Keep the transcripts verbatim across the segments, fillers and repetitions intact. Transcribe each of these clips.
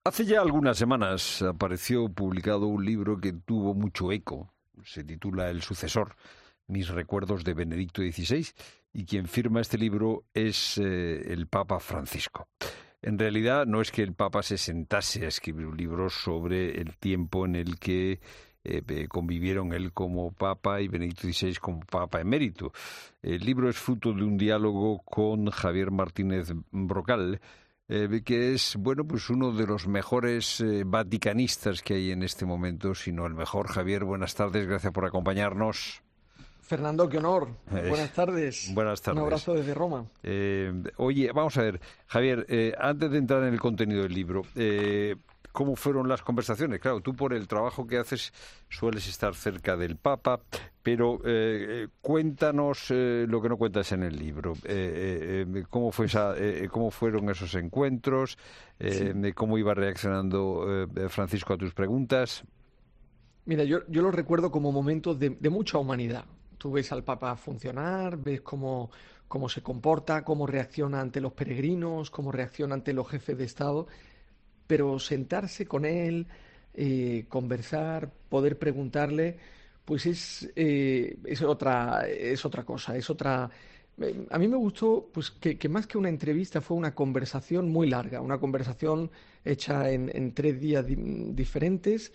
Hace ya algunas semanas apareció publicado un libro que tuvo mucho eco. Se titula El sucesor, mis recuerdos de Benedicto dieciséis, y quien firma este libro es eh, el Papa Francisco. En realidad no es que el Papa se sentase a escribir un libro sobre el tiempo en el que eh, convivieron él como Papa y Benedicto dieciséis como Papa emérito. El libro es fruto de un diálogo con Javier Martínez Brocal, Eh, que es, bueno, pues uno de los mejores eh, vaticanistas que hay en este momento, si no el mejor. Javier, buenas tardes, gracias por acompañarnos. Fernando, qué honor. Eh, buenas tardes. Buenas tardes. Un abrazo desde Roma. Eh, oye, vamos a ver, Javier, eh, antes de entrar en el contenido del libro, eh, ¿cómo fueron las conversaciones? Claro, tú por el trabajo que haces sueles estar cerca del Papa, pero eh, cuéntanos eh, lo que no cuentas en el libro. Eh, eh, ¿cómo, fue esa, eh, ¿Cómo fueron esos encuentros? Eh, sí. ¿Cómo iba reaccionando eh, Francisco a tus preguntas? Mira, yo, yo lo recuerdo como momentos de, de mucha humanidad. Tú ves al Papa funcionar, ves cómo, cómo se comporta, cómo reacciona ante los peregrinos, cómo reacciona ante los jefes de Estado, pero sentarse con él, eh, conversar, poder preguntarle, pues es, eh, es, otra, es otra cosa, es otra... Eh, a mí me gustó pues, que, que más que una entrevista fue una conversación muy larga, una conversación hecha en, en tres días di diferentes,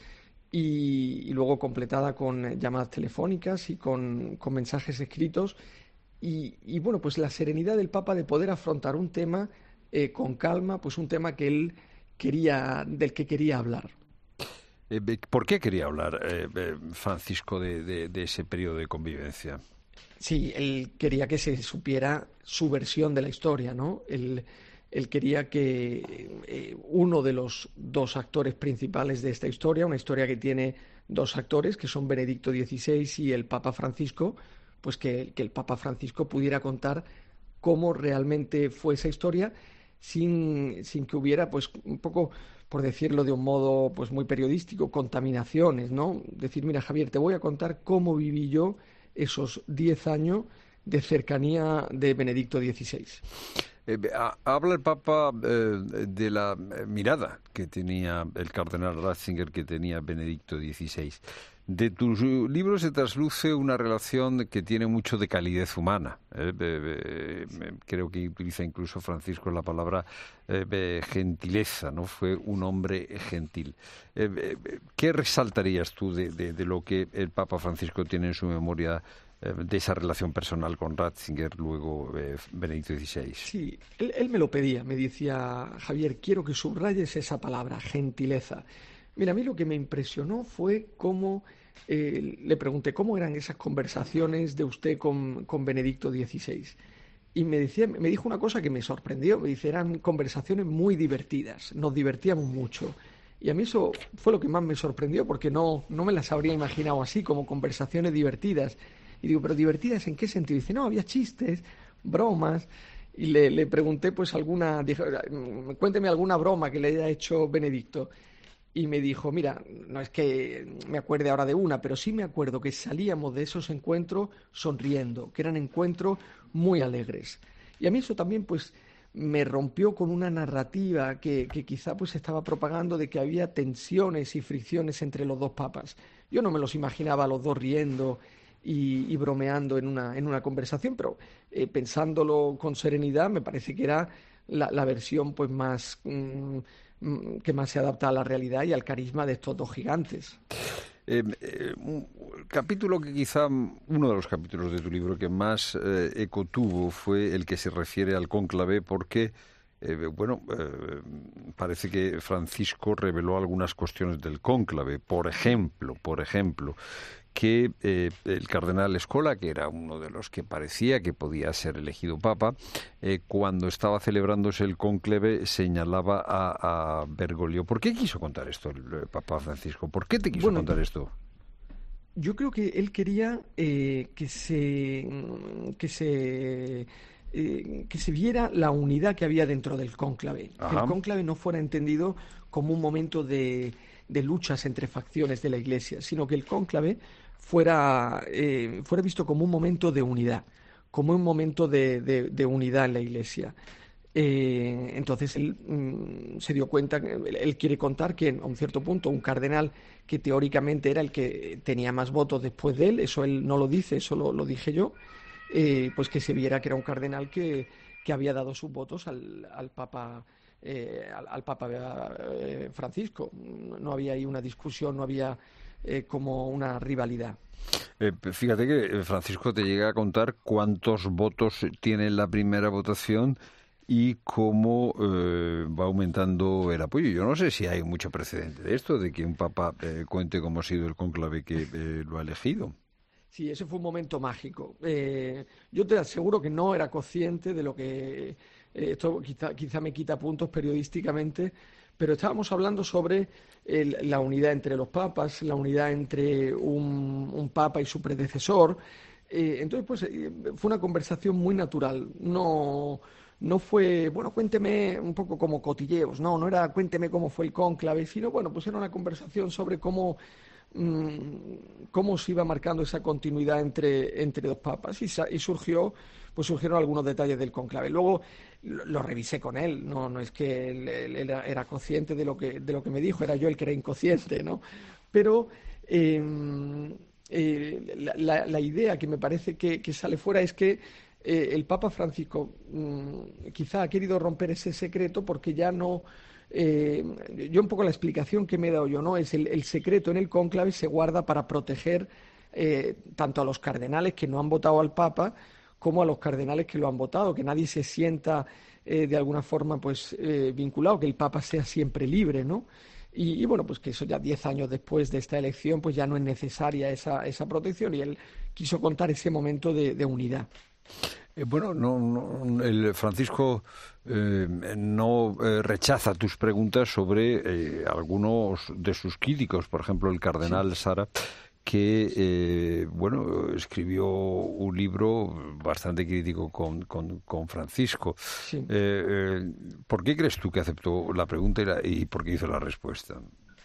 Y, y luego completada con llamadas telefónicas y con, con mensajes escritos. Y, y bueno, pues la serenidad del Papa de poder afrontar un tema eh, con calma, pues un tema que él quería, del que quería hablar. Eh, ¿Por qué quería hablar eh, Francisco de, de, de ese periodo de convivencia? Sí, él quería que se supiera su versión de la historia, ¿no? Él, Él quería que eh, uno de los dos actores principales de esta historia, una historia que tiene dos actores, que son Benedicto dieciséis y el Papa Francisco, pues que, que el Papa Francisco pudiera contar cómo realmente fue esa historia sin, sin que hubiera, pues un poco, por decirlo de un modo pues muy periodístico, contaminaciones, ¿no? Decir, mira, Javier, te voy a contar cómo viví yo esos diez años de cercanía de Benedicto dieciséis. Eh, habla el Papa eh, de la mirada que tenía el cardenal Ratzinger, que tenía Benedicto dieciséis. De tus libros se trasluce una relación que tiene mucho de calidez humana. Eh, eh, eh, creo que utiliza incluso Francisco la palabra eh, gentileza, ¿no? Fue un hombre gentil. Eh, eh, ¿Qué resaltarías tú de, de, de lo que el Papa Francisco tiene en su memoria, de esa relación personal con Ratzinger, luego eh, Benedicto dieciséis? Sí, él, él me lo pedía, me decía, Javier, quiero que subrayes esa palabra, gentileza. Mira, a mí lo que me impresionó fue cómo, eh, le pregunté, ¿cómo eran esas conversaciones de usted con, con Benedicto dieciséis? Y me, decía, me dijo una cosa que me sorprendió, me dice, eran conversaciones muy divertidas, nos divertíamos mucho. Y a mí eso fue lo que más me sorprendió, porque no, no me las habría imaginado así, como conversaciones divertidas. Y digo, ¿pero divertidas en qué sentido? Y dice, no, había chistes, bromas. Y le, le pregunté, pues, alguna, dije, cuénteme alguna broma que le haya hecho Benedicto. Y me dijo, mira, no es que me acuerde ahora de una, pero sí me acuerdo que salíamos de esos encuentros sonriendo, que eran encuentros muy alegres. Y a mí eso también, pues, me rompió con una narrativa que, que quizá pues estaba propagando de que había tensiones y fricciones entre los dos papas. Yo no me los imaginaba a los dos riendo Y, y bromeando en una, en una conversación, pero eh, pensándolo con serenidad me parece que era la, la versión pues más mmm, que más se adapta a la realidad y al carisma de estos dos gigantes. Eh, eh, un capítulo que quizá, uno de los capítulos de tu libro que más eh, eco tuvo fue el que se refiere al cónclave, porque Eh, bueno, eh, parece que Francisco reveló algunas cuestiones del cónclave. Por ejemplo, por ejemplo, que eh, el cardenal Scola, que era uno de los que parecía que podía ser elegido papa, eh, cuando estaba celebrándose el cónclave señalaba a, a Bergoglio. ¿Por qué quiso contar esto el, el Papa Francisco? ¿Por qué te quiso bueno, contar esto? Yo creo que él quería eh, que se... que se Eh, que se viera la unidad que había dentro del cónclave, que el cónclave no fuera entendido como un momento de, de luchas entre facciones de la Iglesia, sino que el cónclave fuera, eh, fuera visto como un momento de unidad, como un momento de, de, de unidad en la Iglesia. Eh, entonces él mm, se dio cuenta, él, él quiere contar que a un cierto punto un cardenal que teóricamente era el que tenía más votos después de él, eso él no lo dice, eso lo, lo dije yo, eh, pues que se viera que era un cardenal que, que había dado sus votos al, al Papa, eh, al, al Papa eh, Francisco. No había ahí una discusión, no había eh, como una rivalidad. Eh, fíjate que Francisco te llega a contar cuántos votos tiene en la primera votación y cómo eh, va aumentando el apoyo. Yo no sé si hay mucho precedente de esto, de que un papa eh, cuente cómo ha sido el cónclave que eh, lo ha elegido. Sí, ese fue un momento mágico. Eh, yo te aseguro que no era consciente de lo que... eh, esto quizá, quizá me quita puntos periodísticamente, pero estábamos hablando sobre el- la unidad entre los papas, la unidad entre un, un papa y su predecesor. Eh, entonces, pues eh, fue una conversación muy natural. No, no fue, bueno, cuénteme un poco como cotilleos, no, no era cuénteme cómo fue el cónclave, sino, bueno, pues era una conversación sobre cómo mm, cómo se iba marcando esa continuidad entre, entre dos papas y, sa- y surgió, pues surgieron algunos detalles del conclave. Luego lo, lo revisé con él, no, no es que él, él era, era consciente de lo que, de lo que me dijo, era yo el que era inconsciente, ¿no? Pero eh, eh, la, la- la idea que me parece que, que sale fuera es que eh, el Papa Francisco mm, quizá ha querido romper ese secreto porque ya no eh, yo un poco la explicación que me he dado yo, ¿no? Es el, el secreto en el cónclave se guarda para proteger eh, tanto a los cardenales que no han votado al Papa como a los cardenales que lo han votado, que nadie se sienta eh, de alguna forma pues eh, vinculado, que el Papa sea siempre libre, ¿no? Y, y, bueno, pues que eso ya diez años después de esta elección, pues ya no es necesaria esa, esa protección y él quiso contar ese momento de, de unidad. Eh, bueno, no, no, el Francisco eh, no eh, rechaza tus preguntas sobre eh, algunos de sus críticos, por ejemplo, el Sí, cardenal Sara, que eh, bueno, escribió un libro bastante crítico con, con, con Francisco. sí. Eh, eh, ¿por qué crees tú que aceptó la pregunta y, la, y por qué hizo la respuesta?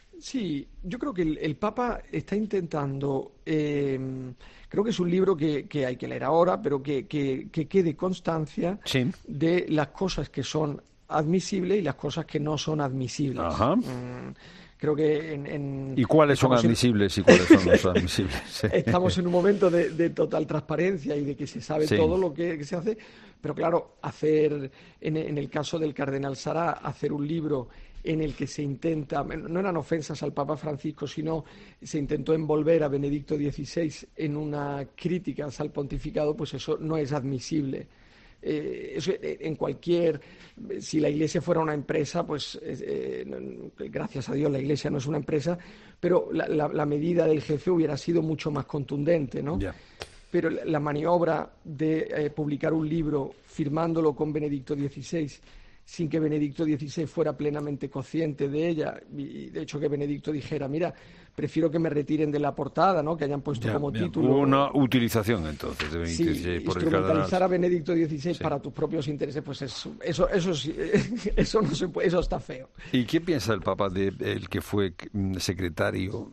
Sí, yo creo que el, el Papa está intentando, eh, creo que es un libro que, que hay que leer ahora, pero que, que, que quede constancia Sí. de las cosas que son admisibles y las cosas que no son admisibles. Ajá. Mm, creo que en, en- ¿Y cuáles son estamos en, admisibles y cuáles son los admisibles? Sí. estamos en un momento de, de total transparencia y de que se sabe Sí. todo lo que, que se hace, pero claro, hacer, en, en el caso del cardenal Sará, hacer un libro en el que se intenta, no eran ofensas al Papa Francisco, sino se intentó envolver a Benedicto dieciséis en una crítica al pontificado, pues eso no es admisible. Eh, eso, eh, en cualquier, si la Iglesia fuera una empresa, pues eh, no- gracias a Dios la Iglesia no es una empresa, pero la, la- la medida del jefe hubiera sido mucho más contundente, ¿no? Ya. Pero la, la maniobra de eh, publicar un libro firmándolo con Benedicto dieciséis sin que Benedicto dieciséis fuera plenamente consciente de ella, y de hecho que Benedicto dijera, mira, prefiero que me retiren de la portada, ¿no? Que hayan puesto Ya, como ya. Hubo título. una utilización entonces de Benito Sí, dieciséis por el cardenal. instrumentalizar a Benedicto dieciséis Sí. para tus propios intereses, pues eso, eso, eso, sí, eso no se puede, eso está feo. ¿Y qué piensa el Papa de el que fue mm, secretario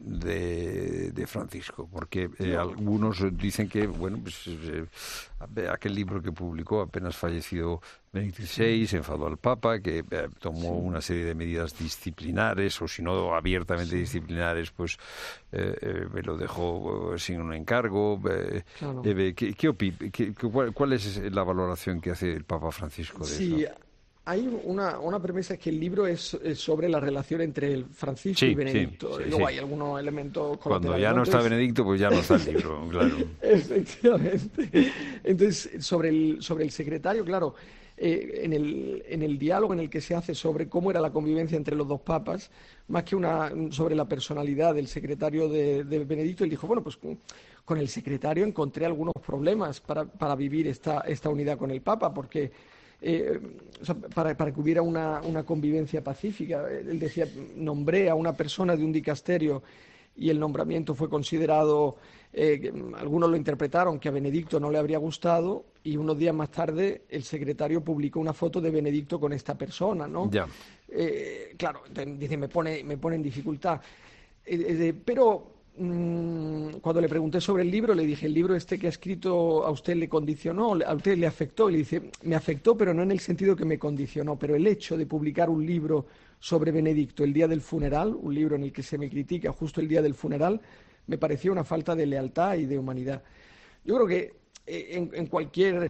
de, de Francisco? Porque eh, No, algunos dicen que, bueno, pues eh, aquel libro que publicó apenas falleció Benedicto sí, dieciséis, enfadó al Papa, que eh, tomó sí, una serie de medidas disciplinares, o si no abiertamente sí, disciplinares, pues eh, eh, me lo dejó eh, sin un encargo. Eh, claro. eh, ¿qué, qué opi- qué- qué- cuál, cuál es la valoración que hace el Papa Francisco de eso? Sí, hay una, una premisa, es que el libro es, es sobre la relación entre el Francisco y Sí, sí, Benedicto. sí, Y luego sí. hay algunos elementos Cuando colaterales, ya ¿no? no está Entonces, Benedicto, pues ya no está el libro, claro. efectivamente. Entonces, sobre el, sobre el secretario, claro, eh, en el, en el diálogo en el que se hace sobre cómo era la convivencia entre los dos papas, más que una sobre la personalidad del secretario de, de Benedicto, él dijo, bueno, pues con, con el secretario encontré algunos problemas para, para vivir esta, esta unidad con el Papa, porque eh, o sea, para, para que hubiera una, una convivencia pacífica. Él decía, nombré a una persona de un dicasterio y el nombramiento fue considerado, eh, que, mm, algunos lo interpretaron que a Benedicto no le habría gustado y unos días más tarde el secretario publicó una foto de Benedicto con esta persona, ¿no? Ya. Eh, claro, entonces dice, me pone, me pone en dificultad. Eh, eh, pero mmm, cuando le pregunté sobre el libro, le dije, ¿el libro este que ha escrito a usted le condicionó, a usted le afectó? Y le dice, me afectó, pero no en el sentido que me condicionó, pero el hecho de publicar un libro sobre Benedicto el día del funeral, un libro en el que se me critica justo el día del funeral, me pareció una falta de lealtad y de humanidad. Yo creo que eh, en, en cualquier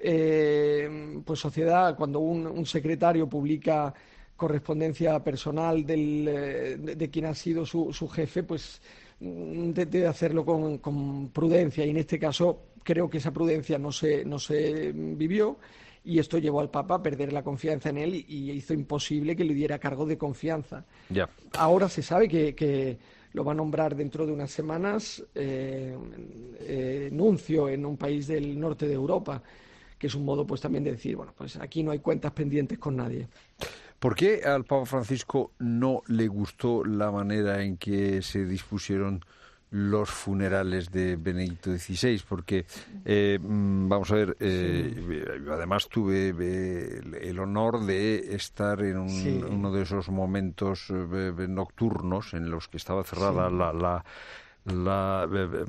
eh, pues sociedad, cuando un, un secretario publica correspondencia personal del, eh, de, de quien ha sido su, su jefe, pues debe hacerlo con, con prudencia, y en este caso creo que esa prudencia no se, no se vivió, y esto llevó al Papa a perder la confianza en él y, y hizo imposible que le diera cargo de confianza. Ya. Ahora se sabe que, que lo va a nombrar dentro de unas semanas eh, eh, nuncio en un país del norte de Europa, que es un modo pues también de decir, bueno, pues aquí no hay cuentas pendientes con nadie. ¿Por qué al Papa Francisco no le gustó la manera en que se dispusieron los funerales de Benedicto dieciséis? Porque, eh, vamos a ver, eh, sí. además tuve eh, el honor de estar en un, sí. uno de esos momentos eh, nocturnos en los que estaba cerrada sí. la... la La,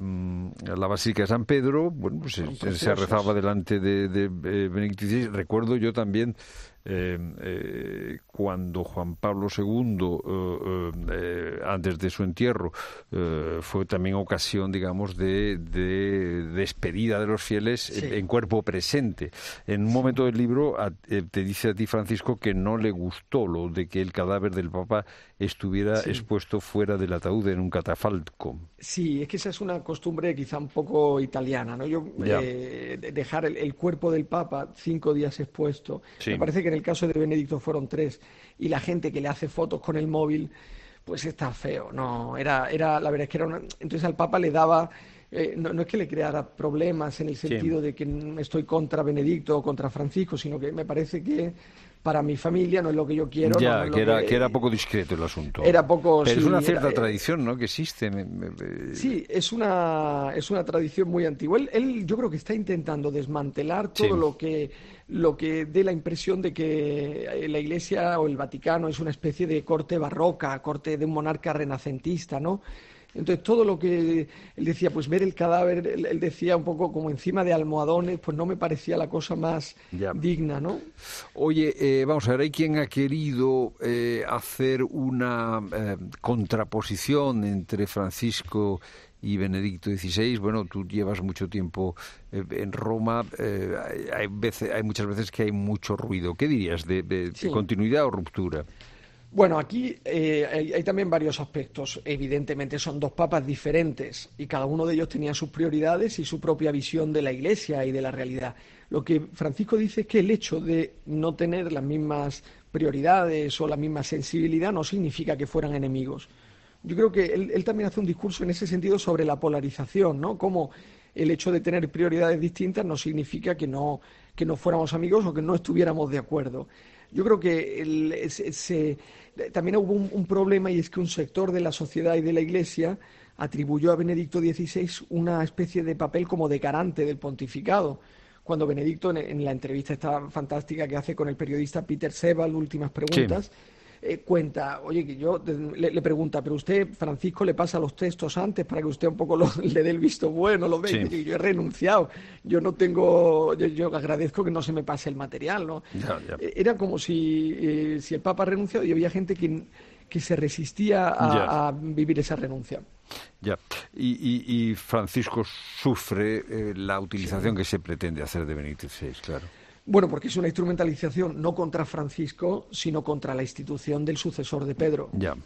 la Basílica de San Pedro. Bueno, pues se, se rezaba delante de, de, de Benedicto dieciséis. Recuerdo yo también eh, eh, cuando Juan Pablo segundo, eh, eh, antes de su entierro, eh, fue también ocasión, digamos, de, de despedida de los fieles sí. en, en cuerpo presente. En un sí. momento del libro a, eh, te dice a ti, Francisco, que no le gustó lo de que el cadáver del Papa estuviera sí. expuesto fuera del ataúd en un catafalco. Sí, es que esa es una costumbre quizá un poco italiana, ¿no? Yo eh, dejar el, el cuerpo del Papa cinco días expuesto. Sí. Me parece que en el caso de Benedicto fueron tres, y la gente que le hace fotos con el móvil, pues está feo. No, era, era, la verdad es que era una... Entonces al Papa le daba, eh, no, no es que le creara problemas en el sentido sí. de que estoy contra Benedicto o contra Francisco, sino que me parece que para mi familia no es lo que yo quiero. Ya, no, no es que, era, que... que era poco discreto el asunto. Era poco... Pero sí, es una cierta era, tradición, ¿no?, que existe. Me, me... Sí, es una, es una tradición muy antigua. Él, él yo creo que está intentando desmantelar todo sí. lo que lo que dé la impresión de que la Iglesia o el Vaticano es una especie de corte barroca, corte de un monarca renacentista, ¿no? Entonces, todo lo que él decía, pues ver el cadáver, él, él decía un poco como encima de almohadones, pues no me parecía la cosa más ya. digna, ¿no? Oye, eh, vamos a ver, hay quien ha querido eh, hacer una eh, contraposición entre Francisco y Benedicto dieciséis. Bueno, tú llevas mucho tiempo eh, en Roma, eh, hay, veces, hay muchas veces que hay mucho ruido. ¿Qué dirías, de, de, sí. de continuidad o ruptura? Bueno, aquí eh, hay, hay también varios aspectos. Evidentemente son dos papas diferentes y cada uno de ellos tenía sus prioridades y su propia visión de la Iglesia y de la realidad. Lo que Francisco dice es que el hecho de no tener las mismas prioridades o la misma sensibilidad no significa que fueran enemigos. Yo creo que él, él también hace un discurso en ese sentido sobre la polarización, ¿no? Como el hecho de tener prioridades distintas no significa que no, que no fuéramos amigos o que no estuviéramos de acuerdo. Yo creo que el, ese, ese, también hubo un, un problema, y es que un sector de la sociedad y de la Iglesia atribuyó a Benedicto dieciséis una especie de papel como de garante del pontificado. Cuando Benedicto, en, en la entrevista esta fantástica que hace con el periodista Peter Sebald, Últimas Preguntas, sí. eh, cuenta, oye, que yo le, le pregunta, pero usted, Francisco, le pasa los textos antes para que usted un poco lo, le dé el visto bueno, lo ve, sí. y yo he renunciado, yo no tengo, yo, yo agradezco que no se me pase el material, ¿no? Ya, ya. Era como si, eh, si el Papa ha renunciado y había gente que, que se resistía a, a vivir esa renuncia. Ya, y, y, y Francisco sufre eh, la utilización sí. que se pretende hacer de Benedicto dieciséis, claro. Bueno, porque es una instrumentalización no contra Francisco, sino contra la institución del sucesor de Pedro. Ya.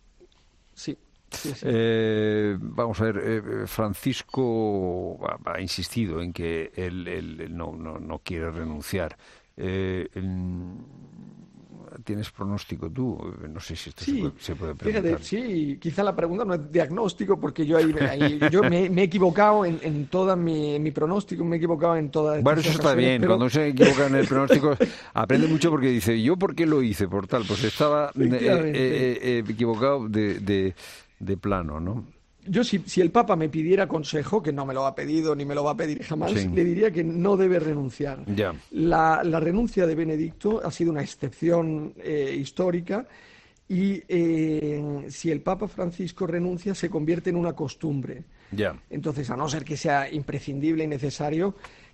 Sí. Sí, sí. Eh, vamos a ver, eh, Francisco ha, ha insistido en que él, él, él no, no, no quiere renunciar. Eh, él, ¿Tienes pronóstico tú? No sé si esto sí, se, puede, se puede preguntar. Fíjate, sí, quizá la pregunta no es diagnóstico, porque yo ahí, ahí yo me, me he equivocado en, en toda mi, mi pronóstico, me he equivocado en todas. Bueno, eso está bien, pero... cuando se equivoca en el pronóstico aprende mucho, porque dice, ¿yo por qué lo hice? Por tal, pues estaba eh, eh, eh, equivocado de, de, de plano, ¿no? Yo, si, si el Papa me pidiera consejo, que no me lo ha pedido ni me lo va a pedir jamás, sí. le diría que no debe renunciar. Ya. La, la renuncia de Benedicto ha sido una excepción eh, histórica, y eh, si el Papa Francisco renuncia se convierte en una costumbre. Ya. Entonces, a no ser que sea imprescindible y necesario,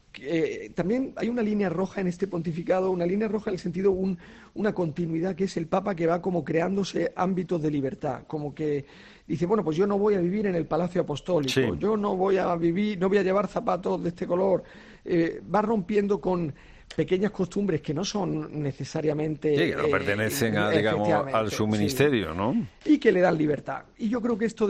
eh, también hay una línea roja en este pontificado, una línea roja en el sentido un, una continuidad, que es el Papa que va como creándose ámbitos de libertad, como que dice, bueno, pues yo no voy a vivir en el Palacio Apostólico, Sí. yo no voy a vivir, no voy a llevar zapatos de este color, eh, va rompiendo con pequeñas costumbres que no son necesariamente... Sí, que no eh, pertenecen a, digamos, al efectivamente, su sí. ministerio, ¿no? Y que le dan libertad. Y yo creo que esto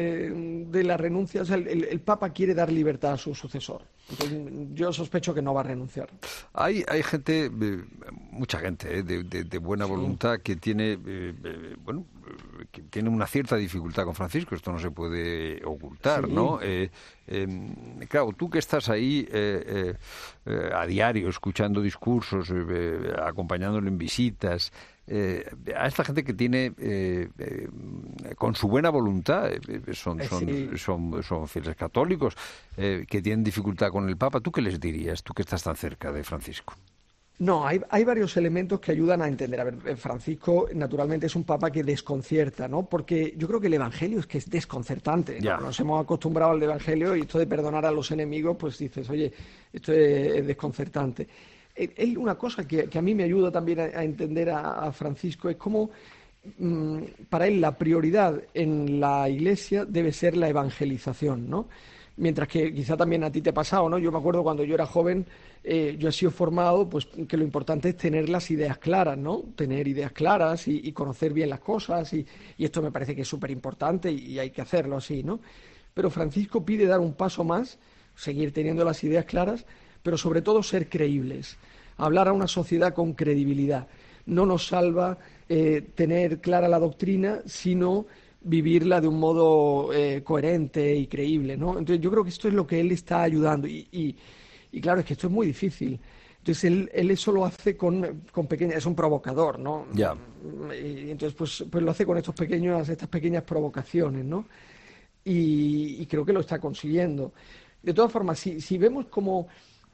de, de la renuncia, o sea, el, el Papa quiere dar libertad a su sucesor. Entonces, yo sospecho que no va a renunciar. Hay, hay gente, eh, mucha gente eh, de, de, de buena voluntad que tiene, eh, eh, bueno, eh, que tiene una cierta dificultad con Francisco. Esto no se puede ocultar, Sí. ¿no? Eh, eh, claro, tú que estás ahí eh, eh, eh, a diario escuchando discursos, eh, eh, acompañándolo en visitas. Eh, a esta gente que tiene, eh, eh, con su buena voluntad, eh, son, son, Sí. son, son fieles católicos, eh, que tienen dificultad con el Papa, ¿tú qué les dirías, tú que estás tan cerca de Francisco? No, hay, hay varios elementos que ayudan a entender. A ver, Francisco naturalmente es un papa que desconcierta, ¿no? Porque yo creo que el Evangelio es que es desconcertante, ¿no? Ya. Nos hemos acostumbrado al Evangelio y esto de perdonar a los enemigos, pues dices, oye, esto es, es desconcertante. Él, una cosa que, que a mí me ayuda también a, a entender a, a Francisco es cómo mmm, para él la prioridad en la Iglesia debe ser la evangelización, ¿no? Mientras que quizá también a ti te ha pasado, ¿no? Yo me acuerdo cuando yo era joven, eh, yo he sido formado, pues que lo importante es tener las ideas claras, ¿no? Tener ideas claras y, y conocer bien las cosas y, y esto me parece que es súper importante y, y hay que hacerlo así, ¿no? Pero Francisco pide dar un paso más, seguir teniendo las ideas claras, pero sobre todo ser creíbles, hablar a una sociedad con credibilidad. No nos salva eh, tener clara la doctrina, sino vivirla de un modo eh, coherente y creíble, ¿no? Entonces yo creo que esto es lo que él está ayudando y, y, y claro, es que esto es muy difícil. Entonces él, él eso lo hace con, con pequeñas, es un provocador, ¿no? Ya. Y entonces pues, pues lo hace con estos pequeños, estas pequeñas provocaciones, ¿no? Y, y creo que lo está consiguiendo. De todas formas, si, si vemos como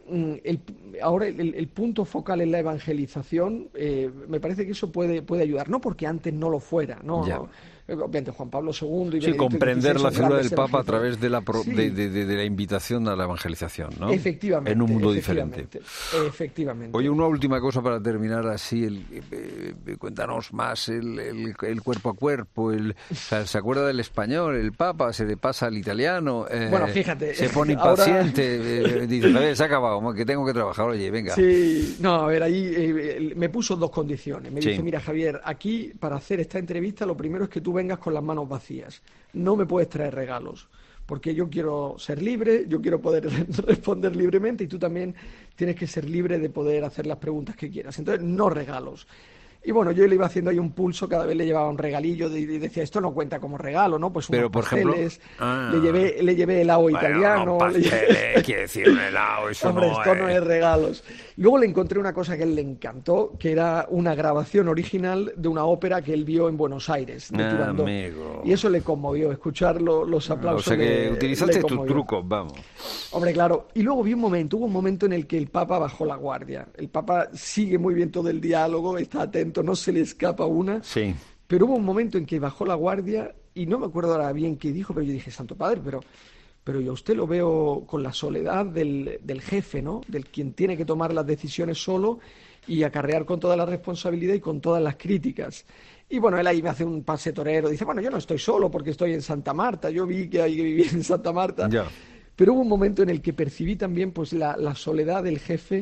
el, ahora el, el punto focal en la evangelización, eh, me parece que eso puede, puede ayudar, no porque antes no lo fuera, no, no obviamente Juan Pablo segundo y sí, comprender la figura del Papa a través de la, pro, sí. de, de, de, de la invitación a la evangelización, ¿no? Efectivamente. En un mundo efectivamente, diferente. Efectivamente. Oye, una última cosa para terminar así, el, eh, eh, cuéntanos más el, el, el cuerpo a cuerpo, el, o sea, se acuerda del español, el Papa, se le pasa al italiano, eh, bueno, fíjate, se pone impaciente, ahora... eh, dice, a ver, se ha acabado, que tengo que trabajar, oye, venga. Sí, no, a ver, ahí eh, me puso dos condiciones. Me sí. dice, mira, Javier, aquí para hacer esta entrevista lo primero es que tú vengas con las manos vacías. No me puedes traer regalos, porque yo quiero ser libre, yo quiero poder responder libremente y tú también tienes que ser libre de poder hacer las preguntas que quieras. Entonces, no regalos. Y bueno, yo le iba haciendo ahí un pulso, cada vez le llevaba un regalillo y decía, esto no cuenta como regalo, ¿no? Pues unos Pero, por pasteles, ejemplo, ah, le llevé le llevé helado bueno, italiano. No, pasteles, llevé... quiere decir un helado, eso Hombre, no esto es... no es regalos. Luego le encontré una cosa que a él le encantó, que era una grabación original de una ópera que él vio en Buenos Aires, de ah, Turandot. Amigo. Y eso le conmovió, escuchar lo, los aplausos. O sea que le, utilizaste le tus trucos, vamos. Hombre, claro. Y luego vi un momento, hubo un momento en el que el Papa bajó la guardia. El Papa sigue muy bien todo el diálogo, está atento, no se le escapa una. Sí. Pero hubo un momento en que bajó la guardia y no me acuerdo ahora bien qué dijo, pero yo dije, Santo Padre, pero, pero yo a usted lo veo con la soledad del, del jefe, ¿no? Del quien tiene que tomar las decisiones solo y acarrear con toda la responsabilidad y con todas las críticas. Y bueno, él ahí me hace un pase torero, dice, bueno, yo no estoy solo porque estoy en Santa Marta, yo vi que hay que vivir en Santa Marta. Ya. Pero hubo un momento en el que percibí también pues la, la soledad del jefe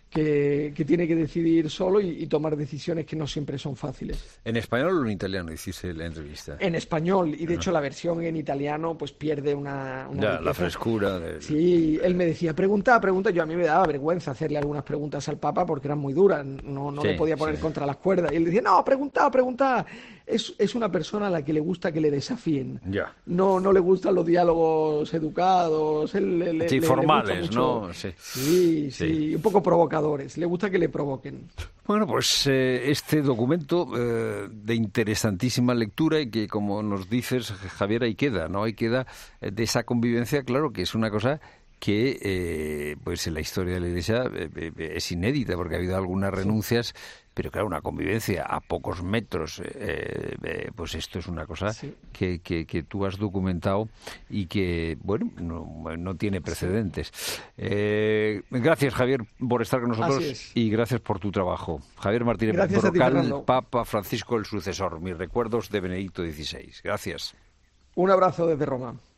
que, que tiene que decidir solo y, y tomar decisiones que no siempre son fáciles. ¿En español o en italiano hiciste la entrevista? En español, y de Ajá. hecho la versión en italiano pues pierde una... una ya, riqueza. la frescura. Del... Sí, él me decía, pregunta, pregunta, yo a mí me daba vergüenza hacerle algunas preguntas al Papa porque eran muy duras, no, no sí, le podía poner sí. contra las cuerdas. Y él decía, no, pregunta, pregunta. Es, es una persona a la que le gusta que le desafíen. Ya. No, no le gustan los diálogos educados. Él, le, le, sí, le, formales, le mucho... ¿no? Sí. Sí, sí, sí, un poco provocadores. Le gusta que le provoquen. Bueno, pues eh, este documento eh, de interesantísima lectura y que, como nos dices, Javier, ahí queda, ¿no? Ahí queda eh, de esa convivencia, claro, que es una cosa que eh, pues en la historia de la Iglesia eh, es inédita, porque ha habido algunas renuncias, pero claro, una convivencia a pocos metros, eh, eh, pues esto es una cosa sí. que, que, que tú has documentado y que, bueno, no, no tiene precedentes. Sí. Eh, gracias, Javier, por estar con nosotros y gracias por tu trabajo. Javier Martínez Brocal, Papa Francisco el sucesor. Mis recuerdos de Benedicto dieciséis. Gracias. Un abrazo desde Roma.